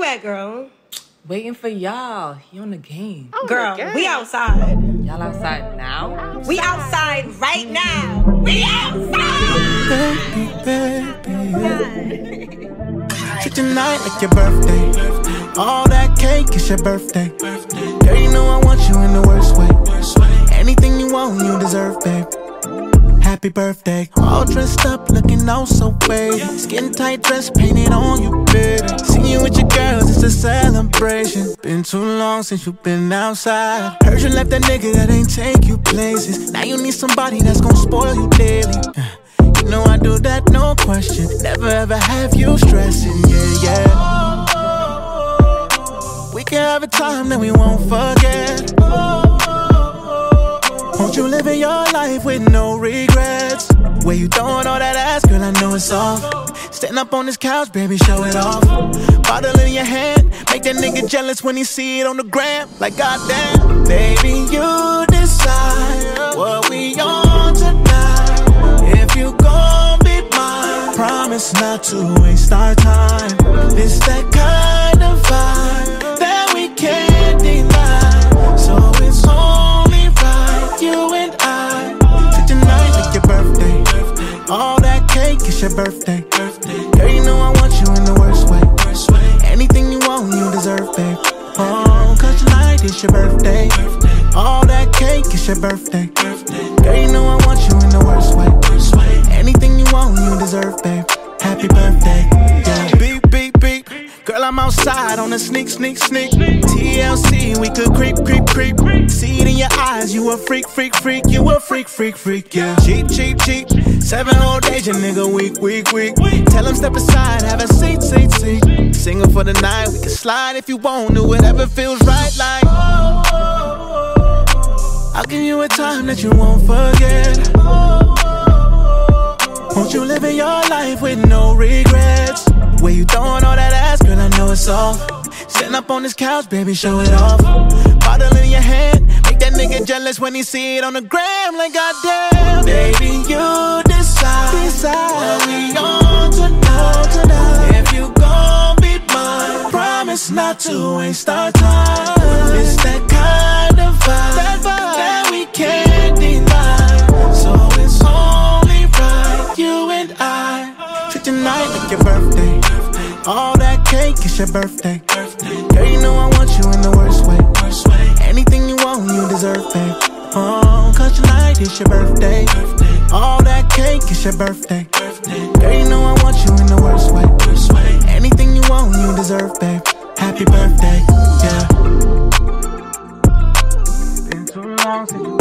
you at, girl? Waiting for y'all. He on the game. Oh, girl, we outside. Y'all outside now? We outside right now. We outside. Baby. Treat tonight like your birthday. All that cake is your birthday. Girl, you know I want you in the worst way. Anything you want, you deserve, babe. Happy birthday. All dressed up, looking oh so baby. Skin tight dress painted on you, baby. Seeing you with your girls, it's a celebration. Been too long since you've been outside. Heard you left that nigga that ain't take you places. Now you need somebody that's gonna spoil you daily. You know I do that, no question. Never ever have you stressing, yeah. We can have a time that we won't forget. Won't you living your life with no regrets? Where you throwing all that ass, girl, I know it's off. Stand up on this couch, baby, show it off. Bottle in your hand, make that nigga jealous when he see it on the gram. Like goddamn, baby, you decide what we on tonight. If you gon' be mine, promise not to waste our time. It's that kind of vibe that we can't deny. So it's only right, you and I. Treat tonight like your birthday. All that cake is your birthday. Girl, you know I want you in the worst way. Anything you want, you deserve, babe. Oh, cause tonight is your birthday. All that cake is your birthday. Girl, you know I want you in the worst way. Anything you want, you deserve, babe. Happy birthday, yeah. Beep, beep, beep. Girl, I'm outside on a sneak, sneak, sneak. TLC, we could creep, creep, creep. See it in your eyes, you a freak, freak, freak. You a freak, freak, freak, yeah. Cheap, cheap, cheap. 7 whole days, your nigga weak, weak, weak. Tell him step aside, have a seat, seat, seat. Singing for the night, we can slide if you want. Do whatever feels right, like. I'll give you a time that you won't forget. Won't you live in your life with no regrets? Where you throwing all that ass, girl, I know it's off. Stand up on this couch, baby, show it off. Bottle in your hand, make that nigga jealous when he see it on the gram. Like goddamn, baby, you decide what we on tonight. If you gon' be mine, promise not to waste our time. It's that kind of vibe that we can't deny. So it's only right, you and I. Treat tonight like your birthday. All that cake is your birthday. Girl, you know I want you in the worst way. Anything you want, you deserve, babe. Oh, cause tonight is your birthday. All that cake is your birthday. Girl, you know I want you in the worst way. Anything you want, you deserve, babe. Happy birthday, yeah. Been too long since you